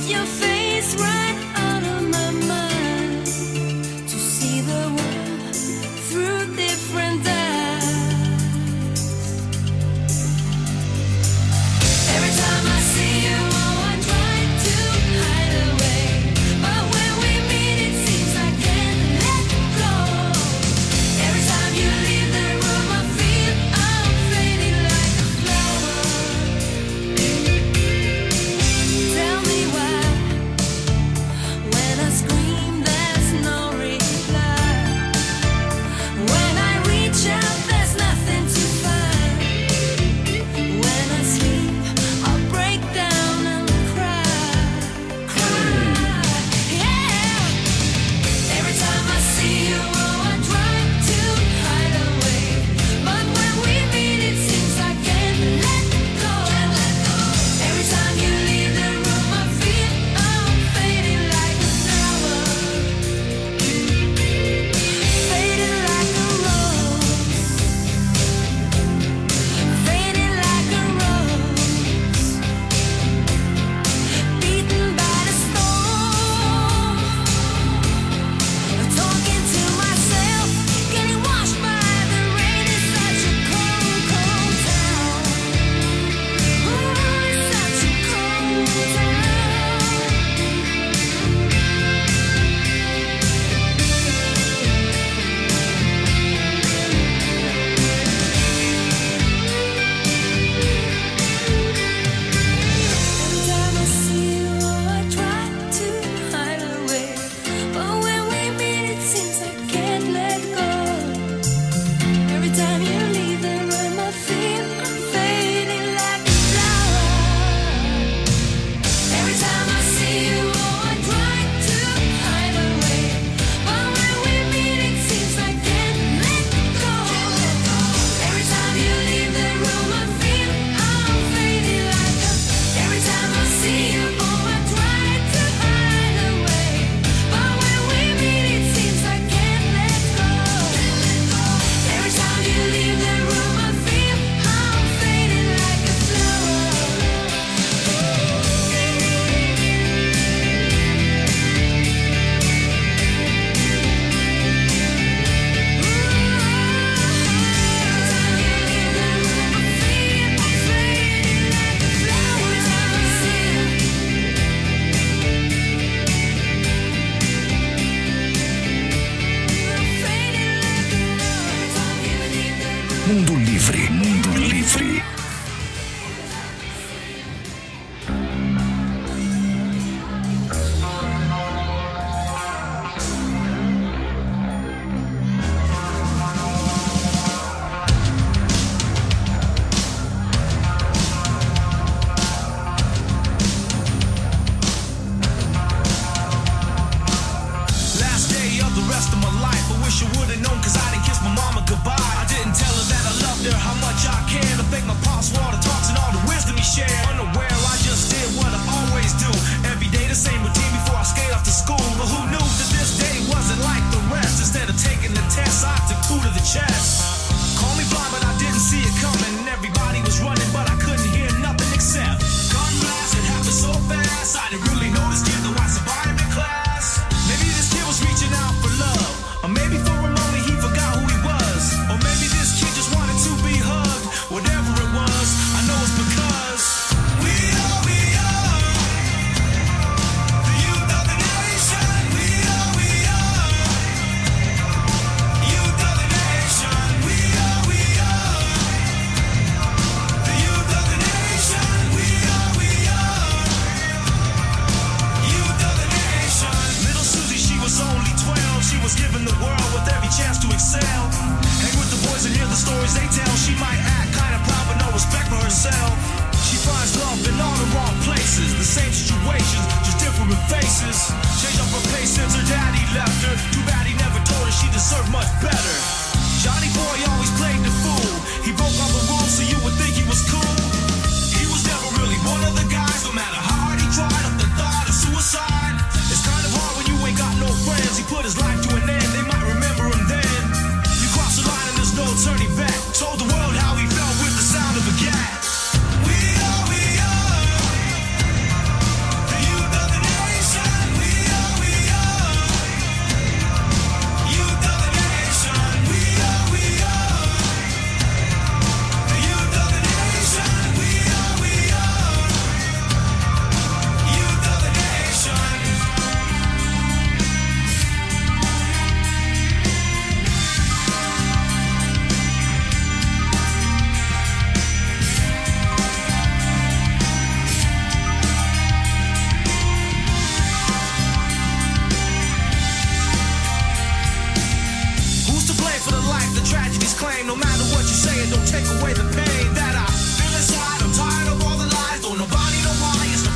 Mundo Livre, Mundo Livre. How much I care to thank my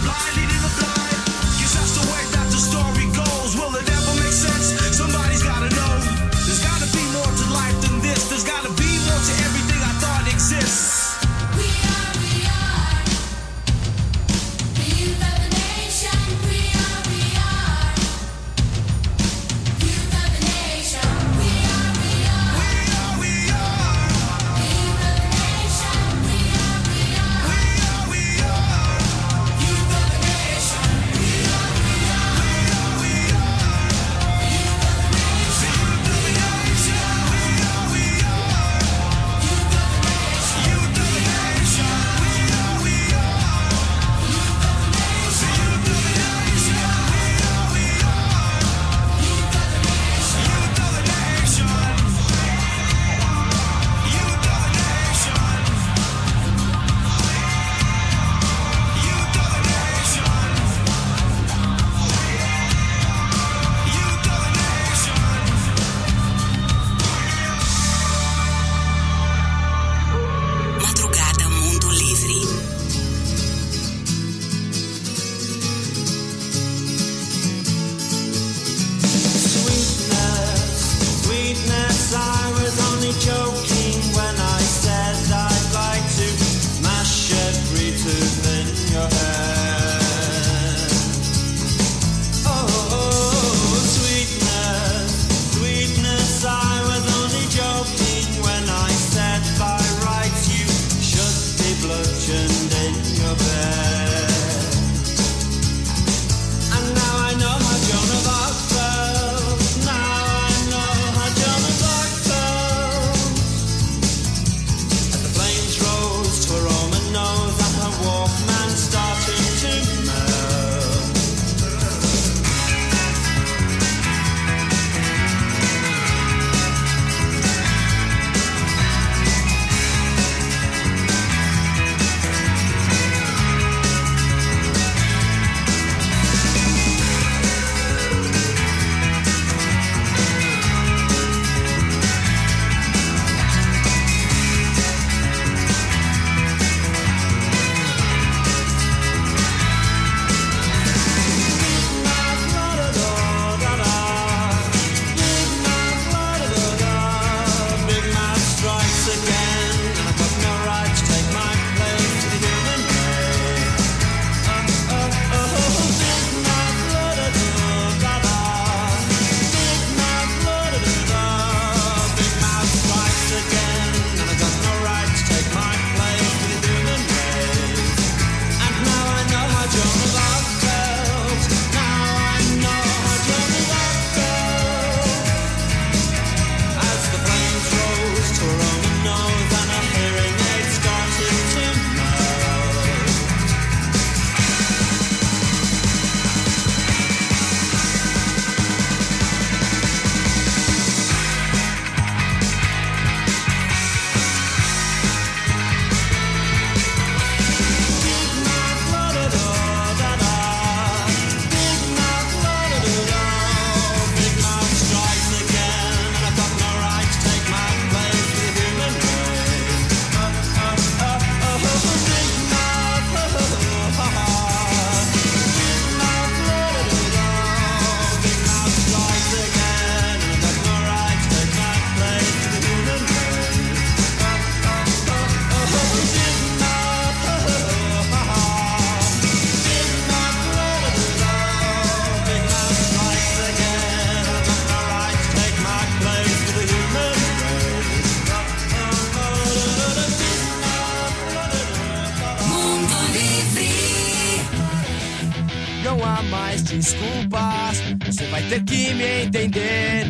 desculpas, você vai ter que me entender.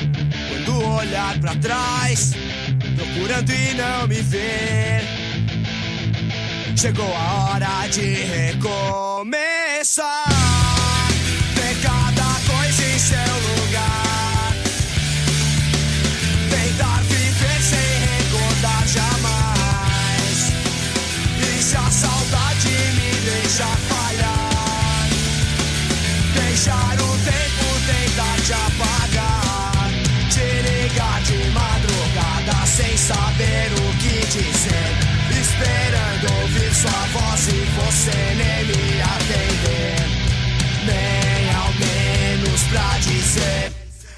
Quando olhar pra trás, procurando e não me ver, chegou a hora de recomeçar. Ter cada coisa em seu lugar, tentar viver sem recordar jamais. E se a saudade me deixa falhar, deixar o tempo tentar te apagar, te ligar de madrugada sem saber o que dizer, esperando ouvir sua voz e você nem me atende.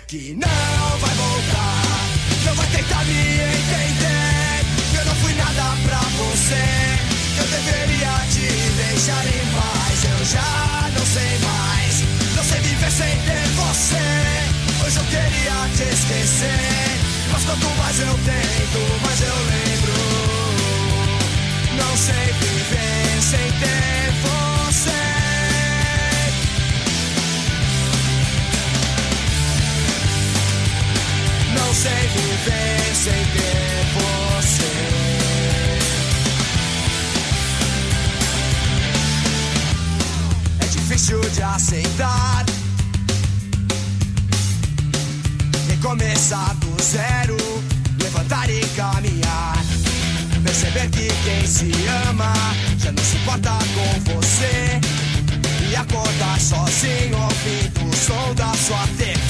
que não vai voltar. Não vai tentar me entender, eu não fui nada pra você. Eu deveria te deixar em paz, eu já não sei mais. Não sei viver sem ter você. Hoje eu queria te esquecer, mas quanto mais eu tento, mais eu lembro. Não sei viver sem ter você. Não sei viver sem ter você. É difícil de aceitar, recomeçar do zero, levantar e caminhar. Perceber que quem se ama já não se importa com você. E acordar sozinho ao fim do som da sua TV.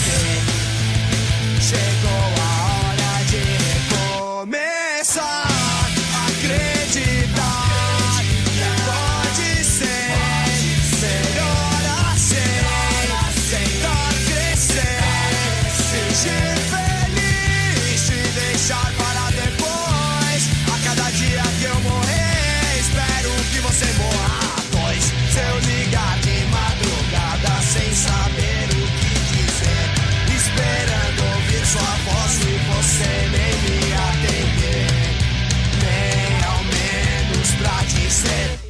Chegou a hora de recomeçar. Acreditar que pode ser melhor assim. Tentar crescer, fingir feliz, te deixar para depois. A cada dia que eu morrer, espero que você morra. Pois se eu ligar de madrugada sem saber o que dizer, esperando ouvir sua voz e você nem me atender, nem ao menos pra dizer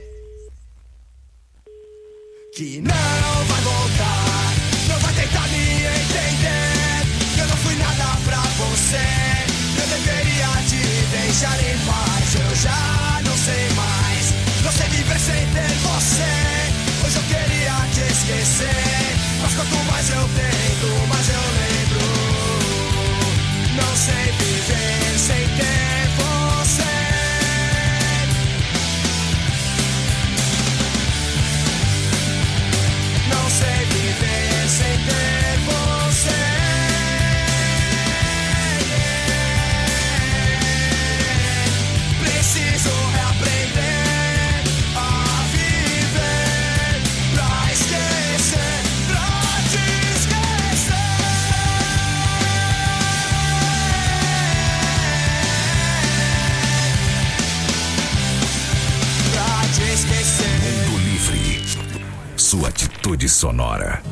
que não vai voltar. Não vai tentar me entender, eu não fui nada pra você. Eu deveria te deixar em paz, eu já não sei mais. Não sei viver sem ter você. Hoje eu queria te esquecer, mas quanto mais eu tento, mais eu lembro. Não sei viver sem ter você. Não sei viver sem ter você. Preciso reaprender a viver pra esquecer, pra te esquecer. Pra te esquecer. Mundo Livre, sua atitude sonora.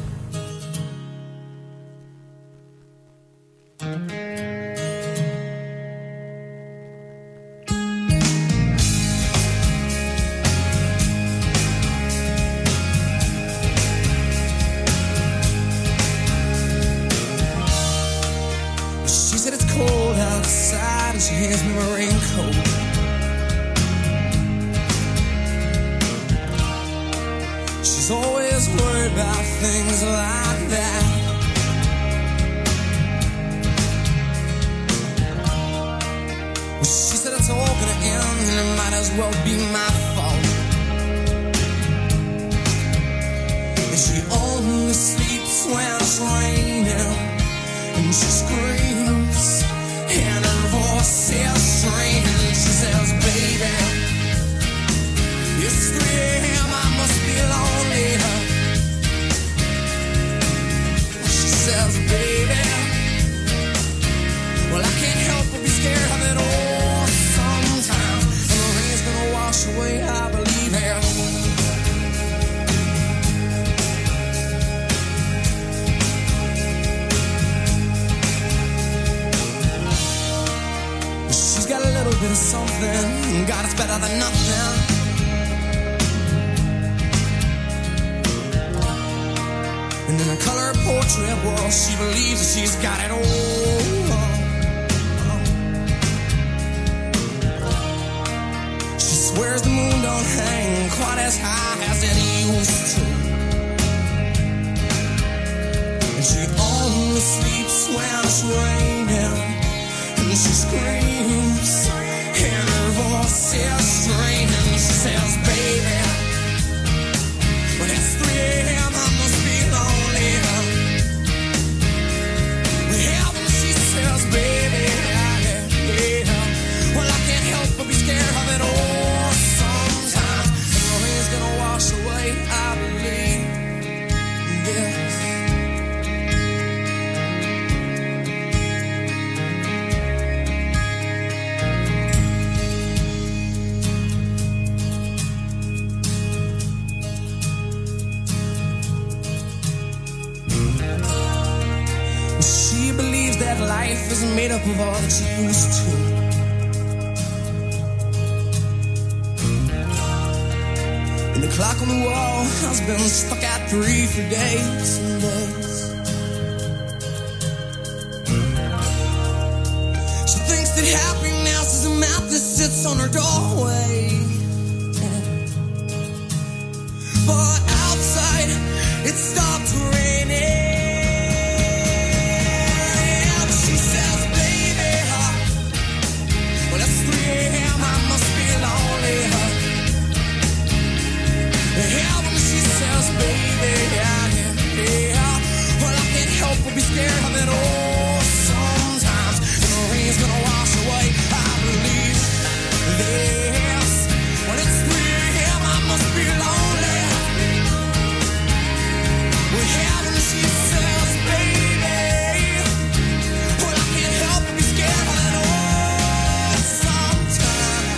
She said it's cold outside and she hands me my raincoat. She's always worried about things like that. Well, she said it's all gonna end and it might as well be my fault. And she only sleeps when it's raining, and she screams and her voice is straining. She says, baby, it's 3 a.m., I must be lonely. She says, baby, well, I can't help but be scared of it all sometimes. And the rain's gonna wash away, I believe it. She's got a little bit of something, God, it's better than nothing. And in a color portrait, well, she believes that she's got it all. She swears the moon don't hang quite as high as it used to. And she only sleeps when it's raining, and she screams and her voice is straining. She says, baby, when it's 3 a.m., I must be lonely. Well, she says, baby, well, I can't help but be scared of it all sometimes. And the rain's gonna wash away, I believe this. like life isn't made up of all that you used to. And the clock on the wall has been stuck at 3 for days and days. She thinks that happiness is a map that sits on her doorway. But outside, it stopped raining. And she says, baby, well, it's 3 a.m., I must be lonely. Yeah, when she says, baby, yeah, well, I can't help but be scared of it all. Sometimes the rain's gonna wash away, I believe this. When it's 3 a.m., I must be lonely. Well, yeah, when she says, baby, well, I can't help but be scared of it all. Sometimes.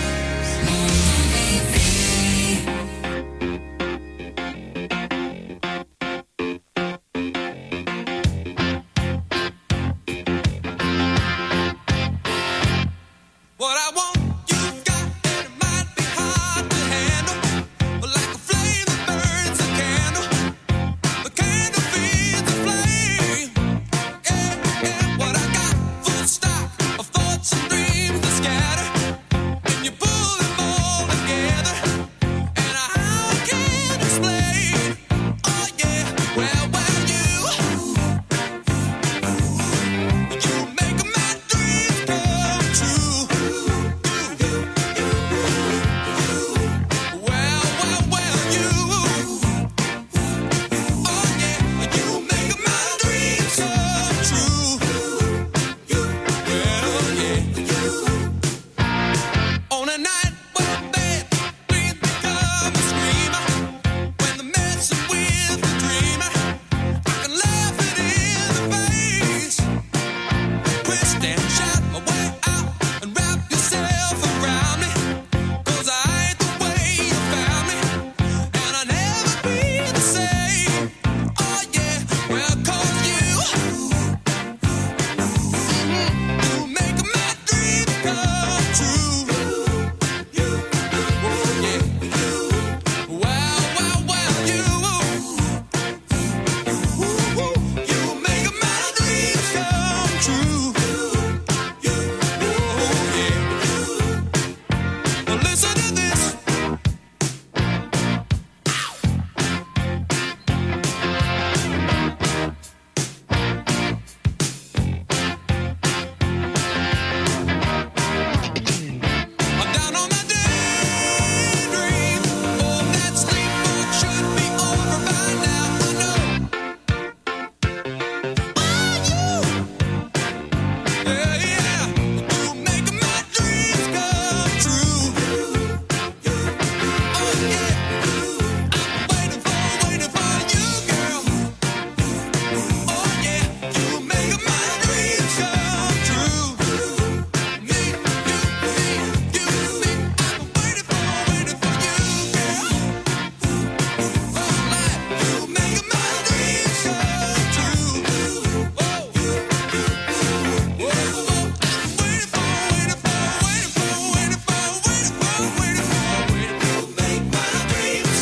What I want, you've got, and it might be hard to handle. But like a flame that burns a candle, the candle feeds the flame. Yeah, what I got, full stock of thoughts and dreams that scatter. And you pull them all together, and I can't explain. Oh yeah, well, you make my dreams come true. On a night when bed dreams become a screamer, when the messing with the dreamer, I can laugh it in the face. Twist and shout my way out and wrap yourself around me, 'cause I ain't the way you found me, and I'll never be the same. Oh yeah, well, 'cause you make my dreams come true. I'm down on my daydream. Oh, that sleep walk should be over by now. I know. Yeah, you make my dreams come true. Oh yeah, I'm waiting for you, girl. Oh yeah, you make my dreams come true. Me, you, I'm waiting for you, girl. Oh, life, you make my dreams come true. Oh, I'm waiting for you, make my dreams.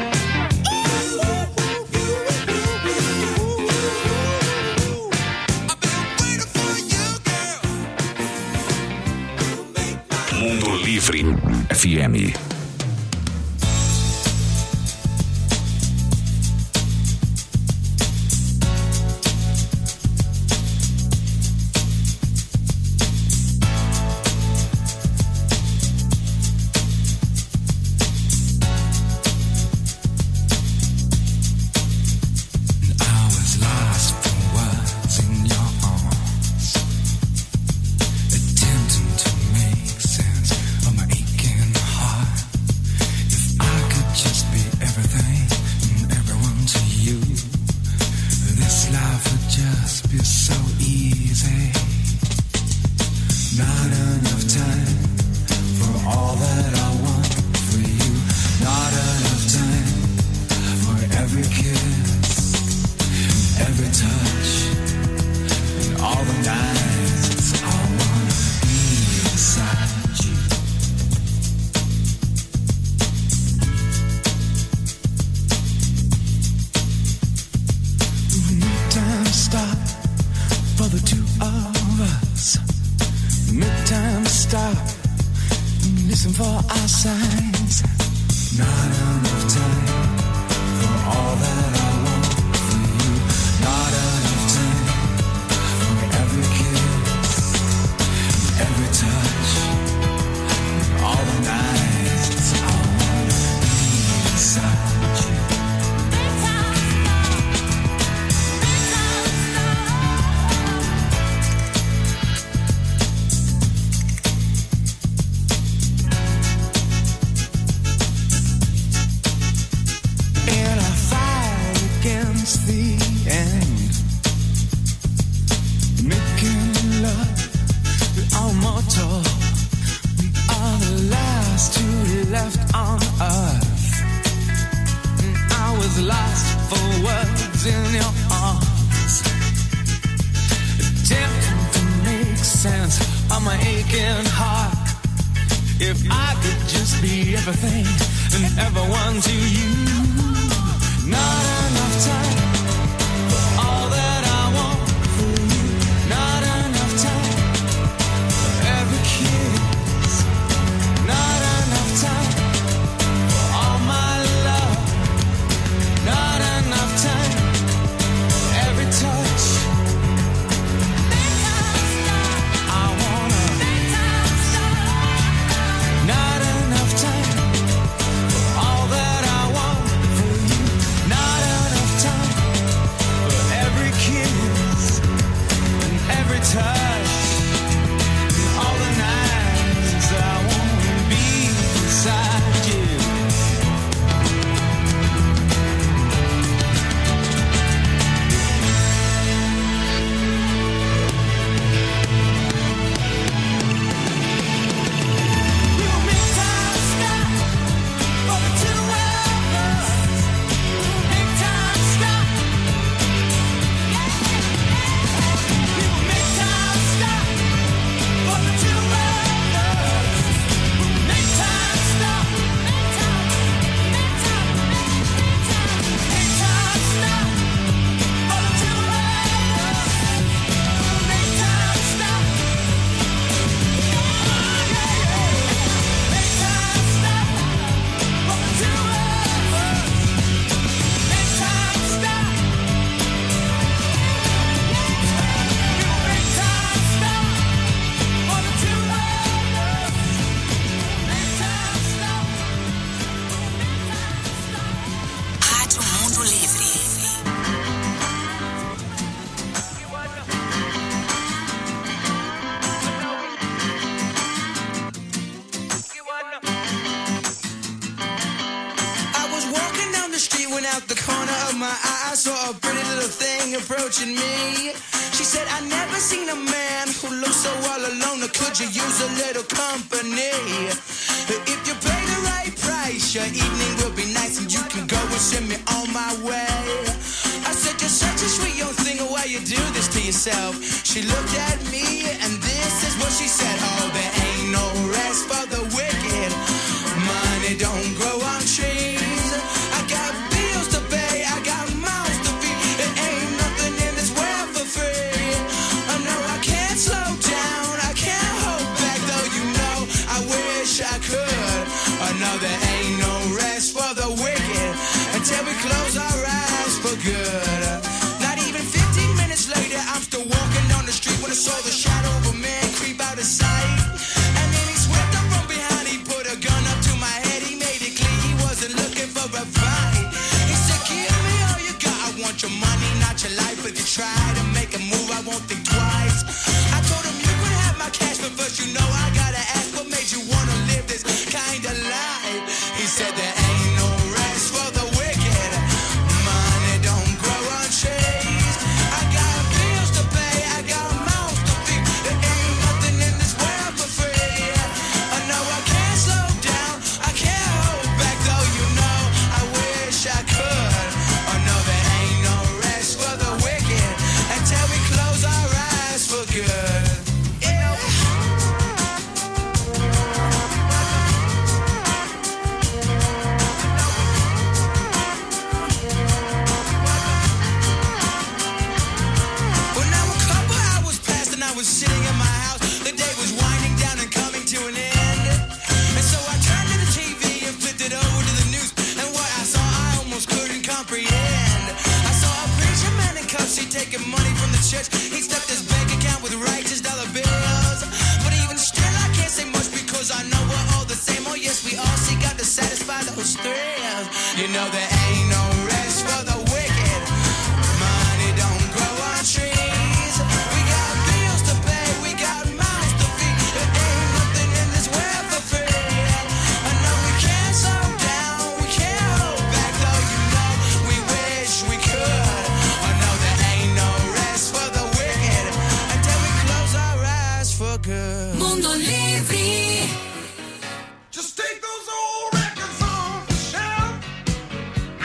I've been waiting for you, girl. Mundo Livre FM. I was lost for words in your arms, attempting to make sense of my aching heart. signs. Not enough time for all that I want from you. Not enough time for every kiss, every touch, all the nights I wanna be inside you. The end, making love, we are mortal. We are the last two left on earth. And I was lost for words in your arms, attempting to make sense of my aching heart. If I could just be everything and everyone to you. Not enough time for all that I want for you. Not enough time for every kiss. Not enough time for all my love. Not enough time for every touch. I wanna. Not enough time for all that I want for you. Not enough time for every kiss and every touch. And all the nights I wanna be beside you. We will make time stop for the two of us. Make time stop. We will make time stop for the two of us. Make time stop. Make time stop for the two of us. Make time stop. Make time stop for the two of us. Make time stop. Make time stop for the two of us. Make time stop. Rádio Mundo Livre. I was walking down the street when out the corner of my eye I saw a pretty little thing approaching me. She said, I never seen a man who looks so all alone. Or could you use a little company? If you pay the right price, your evening will be nice and you can go and send me on my way. I said, you're such a sweet young thing, why you do this to yourself? She looked at me and this is what she said. Oh, there ain't no rest for the wicked. Money don't grow on trees. I got bills to pay, I got mouths to feed. It ain't nothing in this world for free. I know I can't slow down, I can't hold back, though you know I wish I could. I know there ain't no rest for the wicked until we close our eyes for good. Not even 15 minutes later, I'm still walking down the street when I saw the shadow of a man taking money from the church. He stuffed his bank account with righteous dollar bills. But even still, I can't say much because I know we're all the same. Oh yes, we all seek out to satisfy those thrills. You know there ain't no rest for the wicked. Money don't grow on trees. We got bills to pay, we got mouths to feed. There ain't nothing in this world for free. I know we can't slow down, we can't hold back, though you know we wish we could. I know there ain't no rest for the wicked until we close our eyes for good. Mundo Livre. Just take those old records off the shelf.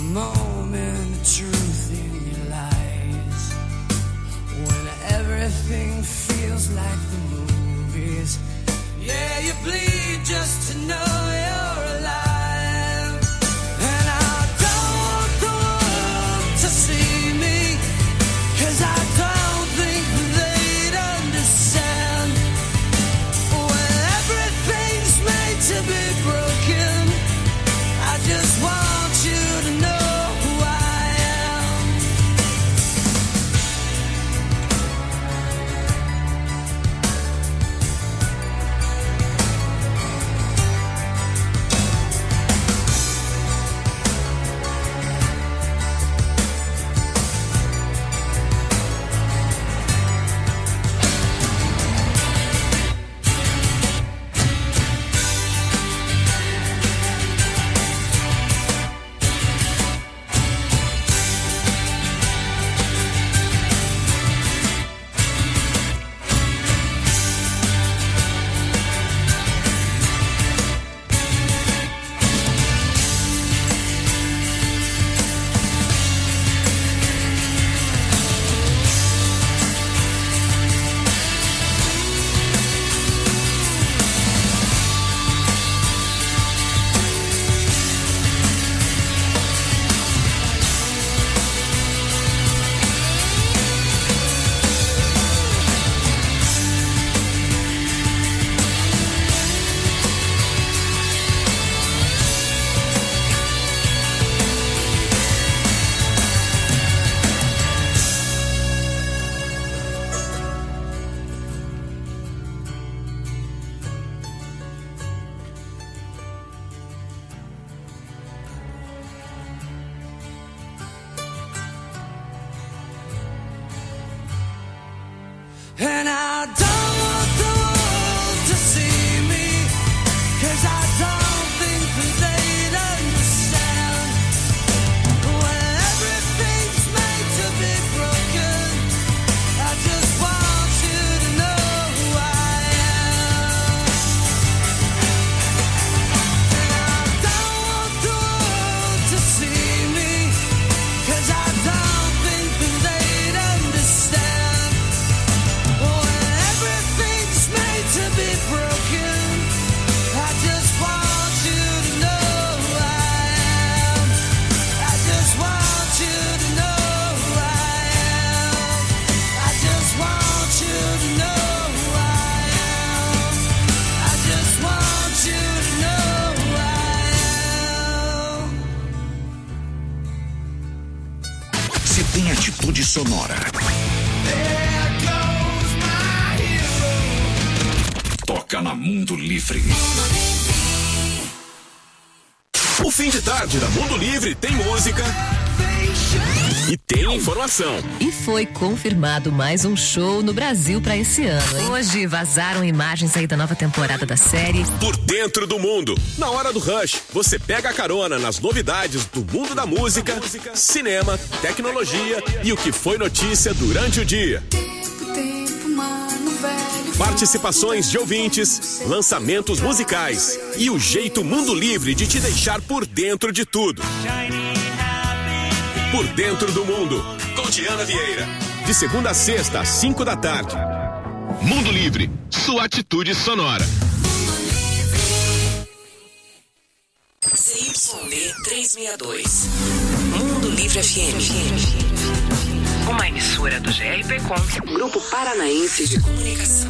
moment of truth in your lies. When everything feels like the movies. Yeah, you bleed just to know you're alive. And I don't want the world to see me, 'cause I don't think they'd understand. When everything's made to be broken, I just want you to know who I am. And I don't want the world to see me, 'cause I don't think that they'd understand. When everything's made to be broken, I just want you to know who I am. And I don't want the world to see me, 'cause I don't think that they'd understand. When everything's made to be broken, I just want you to know who I am. I just want you to know who I am. I just want you to know who I am. I just want you to know who I am. Se tem atitude sonora. Toca na Mundo Livre. O fim de tarde da Mundo Livre tem música e tem informação. E foi confirmado mais um show no Brasil pra esse ano, hein? Hoje vazaram imagens aí da nova temporada da série Por Dentro do Mundo. Na hora do Rush, você pega a carona nas novidades do mundo da música, cinema, tecnologia e o que foi notícia durante o dia. Participações de ouvintes, lançamentos musicais e o jeito Mundo Livre de te deixar por dentro de tudo. Por Dentro do Mundo, com Diana Vieira. De segunda a sexta, às 5 da tarde. Mundo Livre, sua atitude sonora. CYB 362. Mundo Livre FM. Uma emissora do GRPcom, Grupo Paranaense de Comunicação.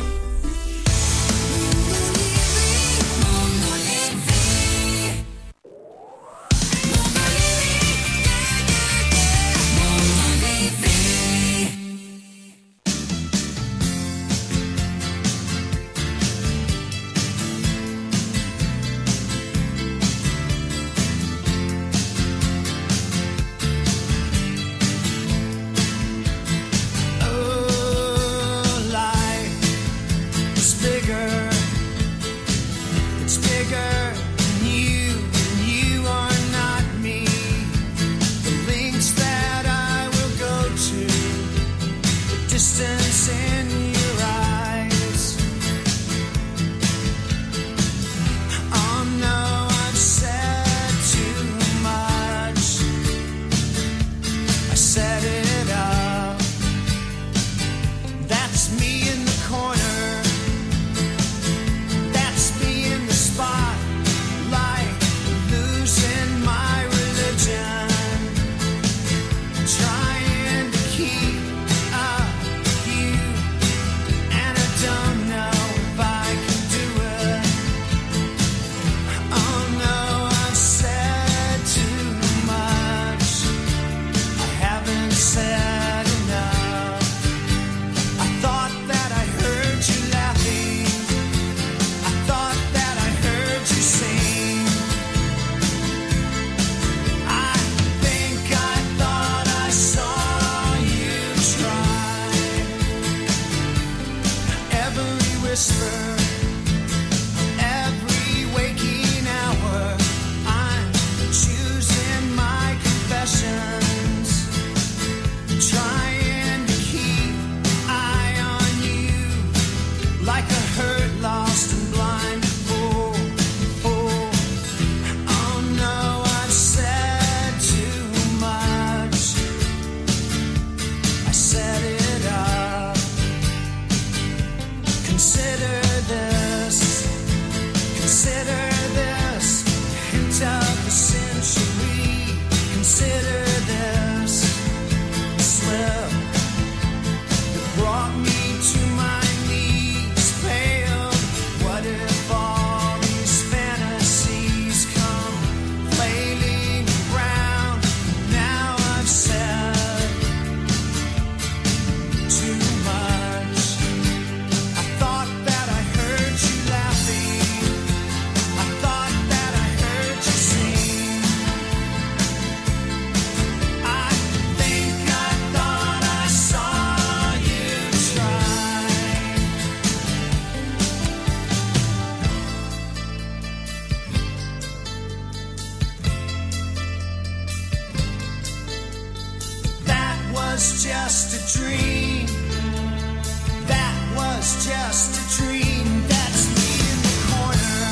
was just a dream. That was just a dream. That's me in the corner.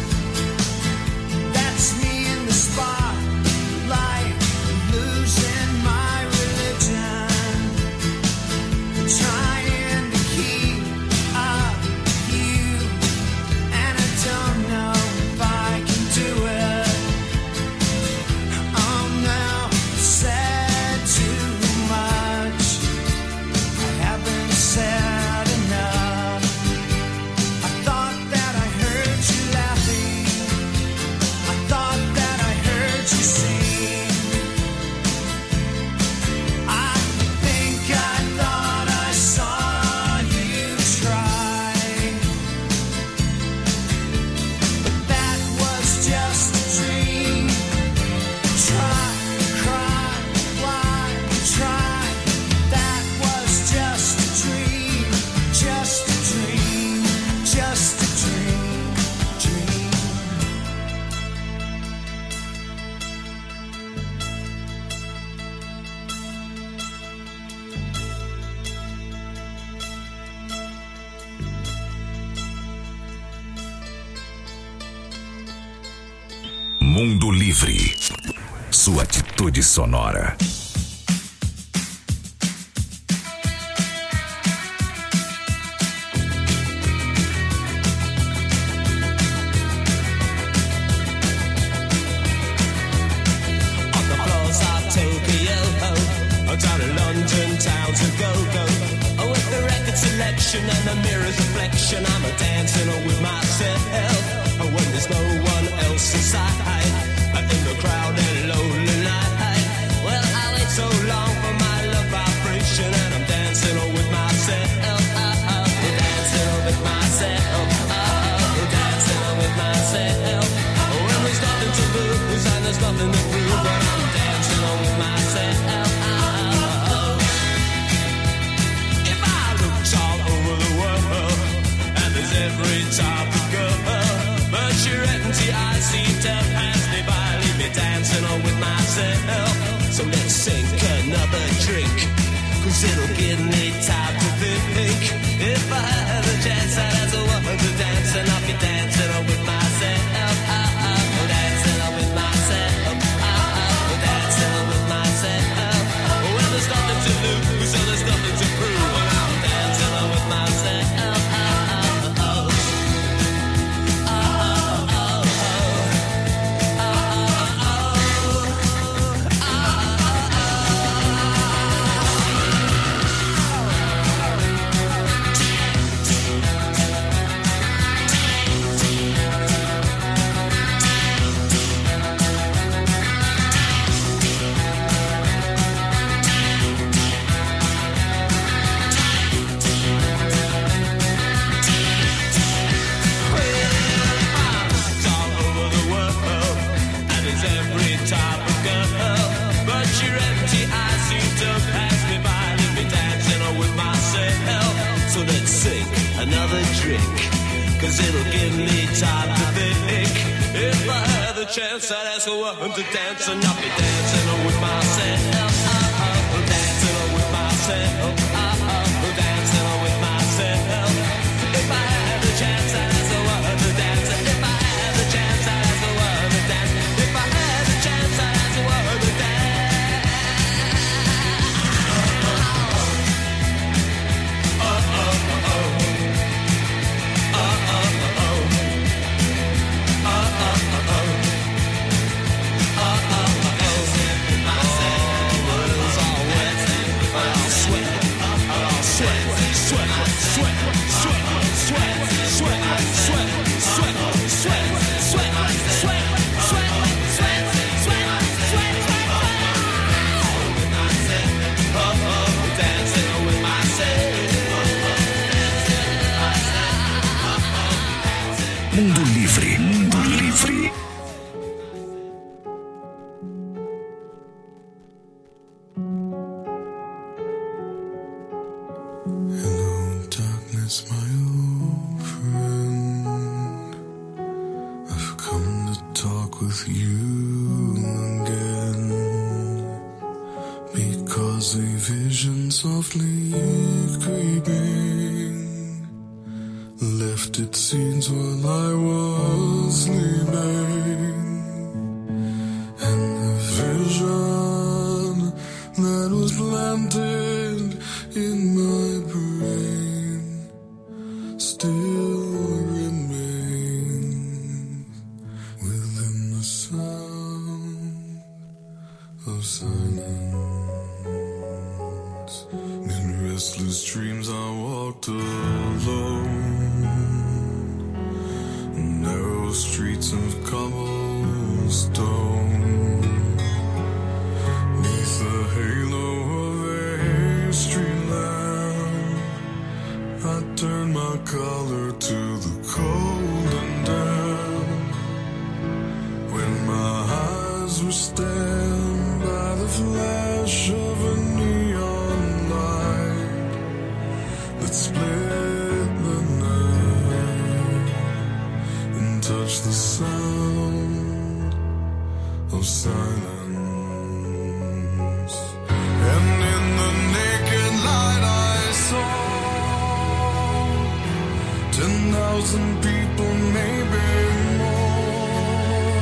That's me in the spotlight, losing my religion, trying to keep up with you, and I don't know if I can do it. I'm now said too much. I haven't said enough. I thought that I heard you laughing. I thought that I heard you sing. I think I thought I saw you try. But that was just a dream. Try, cry, lie, try. That was just a dream. Just a dream. Just a dream. Dream. Mundo Livre. Sua atitude sonora. On the floors of Tokyo, down in London town to go. With the record selection and the mirror's reflection, I'm a dancing with myself. When there's no one else inside, in the crowded lonely night. Well, I wait so long for my love vibration, and I'm dancing with myself. Dancing with myself. Dancing with myself. When there's nothing to lose and there's nothing to prove, but I'm dancing with myself. If I looked all over the world, and there's every type of girl, but your empty eyes seem to pass me by, leave me dancing with myself. So let's sink another drink, 'cause it'll give me time to think. If I had a chance, I'd ask a woman to dance, and I'll be dancing with myself. Dancing with myself. Dancing with myself. Well, there's nothing to lose, so there's nothing to prove, and I'm dancing with myself. All over the world, and it's every type of girl, but your empty eyes seem to pass me by, leave me dancing with myself. So let's sink another drink, 'cause it'll give me time to think. If I had the chance, I'd ask a woman to dance, and I'll be dancing with myself. Dancing with myself. Dancing with myself. If I had the chance, I'd ask a woman to dance. If I had the chance, I'd ask a woman to dance. If I had the chance, I'd ask a woman to dance. Mundo Livre. Mundo Livre. Hello, darkness, my old friend. I've come to talk with you again, because was a vision softly creeping, left its scenes while I was sleeping, and the vision that was planted in my brain still remains within the sound of silence. In restless dreams I walked alone, narrow streets of cobblestone, neath the halo of a street lamp. I turned my collar to the cold and damp, when my eyes were stabbed by the flash of a neon light that split the night and touched the sound of silence. And in the naked light I saw 10,000 people, maybe more.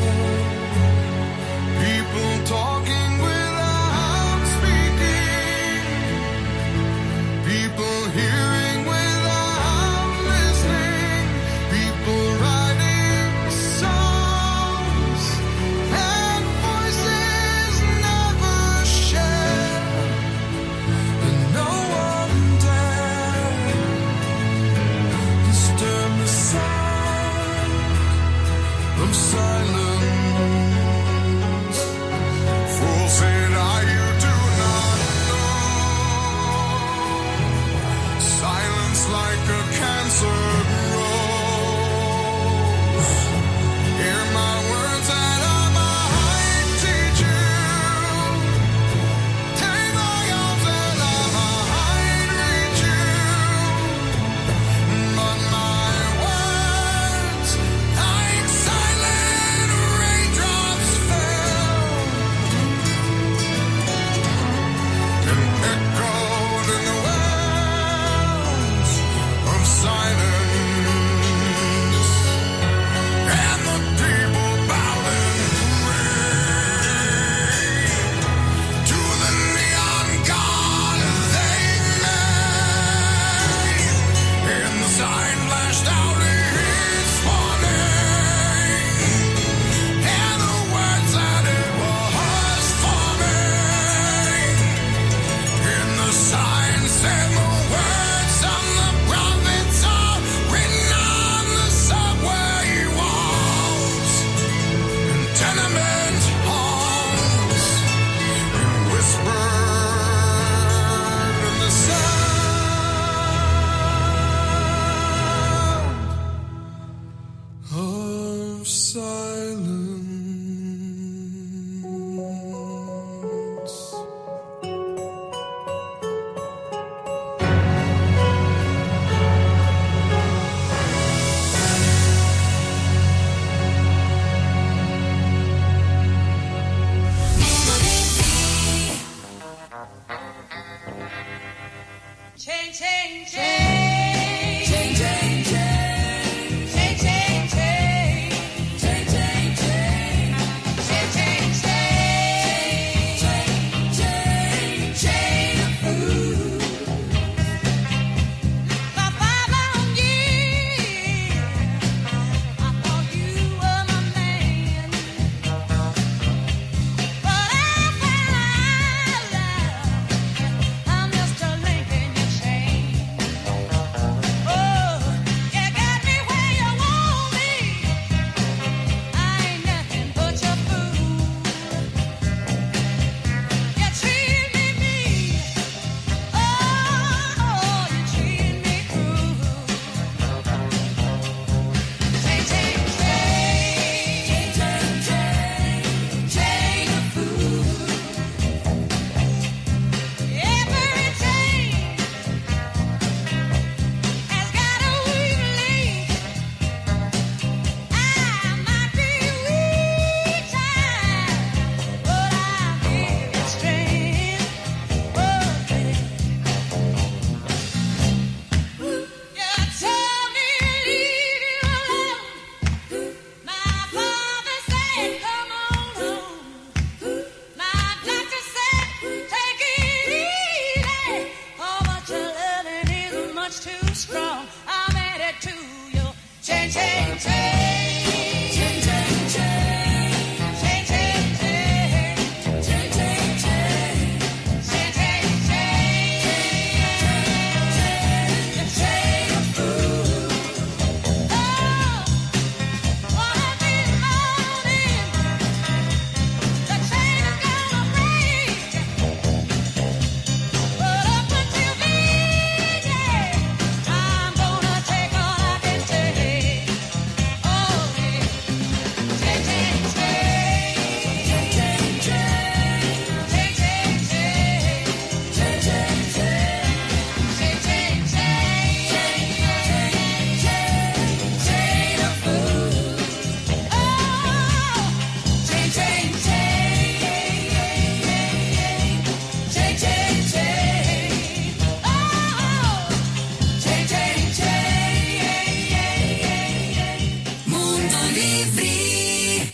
People talking without speaking, people hearing without listening, people writing songs and voices never shared, and no one dared disturb the sound of silence. Fool said I, you do not know. Silence like a cancer grows. Hear my words that I might teach you. Take my arms that I might reach you. But my words, like silent raindrops, fell and echoed in the wells of silence, and the people bowed and prayed to the neon god they made, and the sign flashed out its warning, and the words that it was forming, and the sign said the words of the prophets are written on the subway walls and tenement halls, and whispered in the sound of silence. Chain, chain, chain. Chain, chain, chain. Chain, chain, chain. Chain, chain, chain. Livre.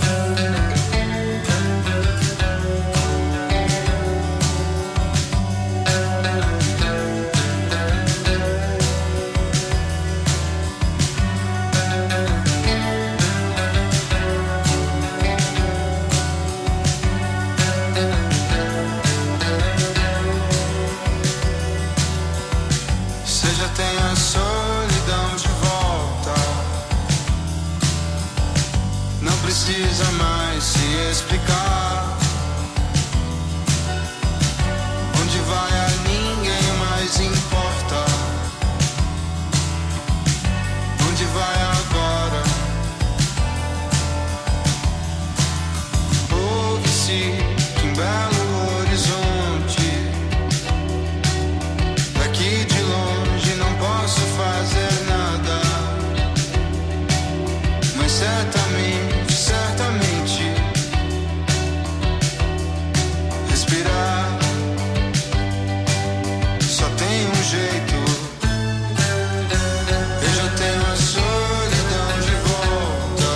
Seja tem a solidão de volta. Não precisa mais se explicar. Onde vai a ninguém mais importa. Onde vai agora? Ouve-se que em Belo Horizonte. Daqui de longe não posso fazer nada. Mas certamente, certamente respirar só tem um jeito. Eu já tenho a solidão de volta.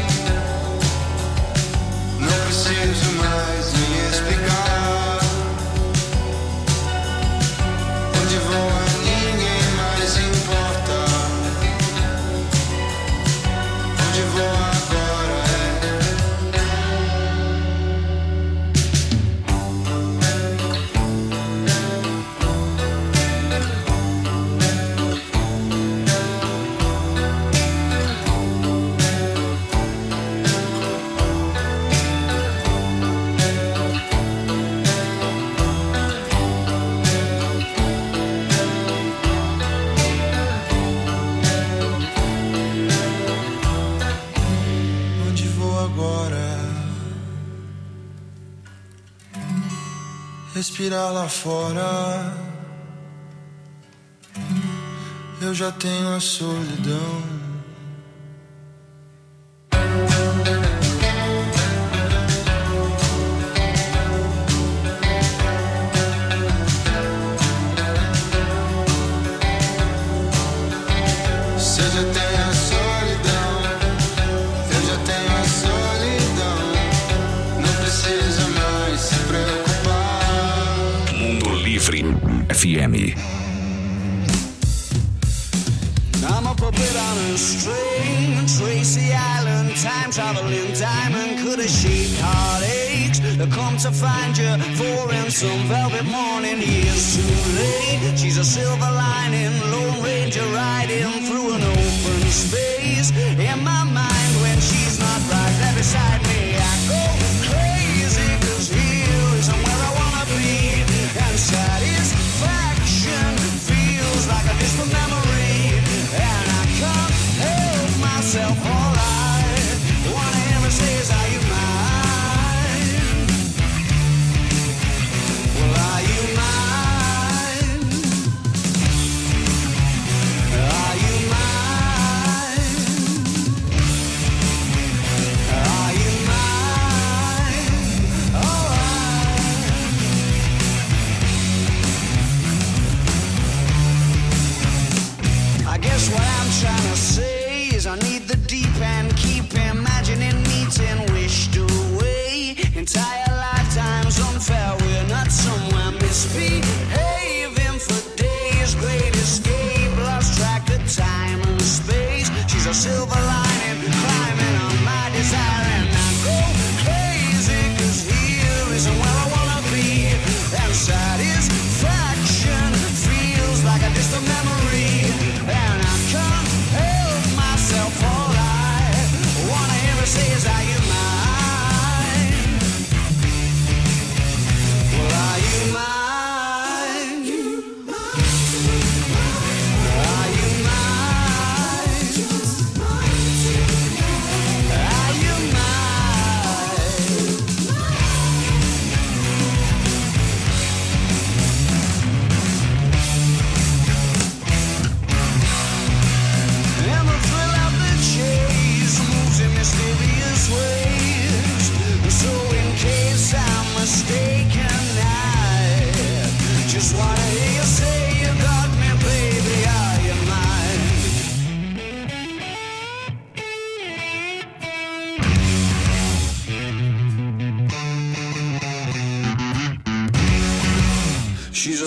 Não preciso mais me explicar. Onde vou a ninguém mais importa. Onde vou agora Onde vou agora? Respirar lá fora. Eu já tenho a solidão. Seja tem a solidão. Eu já tenho a solidão. Não precisa mais se preocupar. Mundo Livre FM. I'm a puppet on a string, Tracy Island, time traveling diamond. Could have shaped heartaches that come to find you for in some velvet morning. Years too late, she's a silver lining, Lone Ranger riding through an open space. In my mind, when she's not right there beside me, I go crazy, 'cause here is where I wanna be. And satisfaction feels like a distant memory. And I can't help myself, all I wanna ever say is, are you mine? Well, are you mine? Are you mine?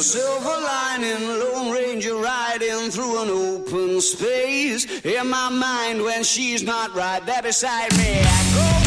a silver lining, Lone Ranger riding through an open space. In my mind when she's not right there beside me, I go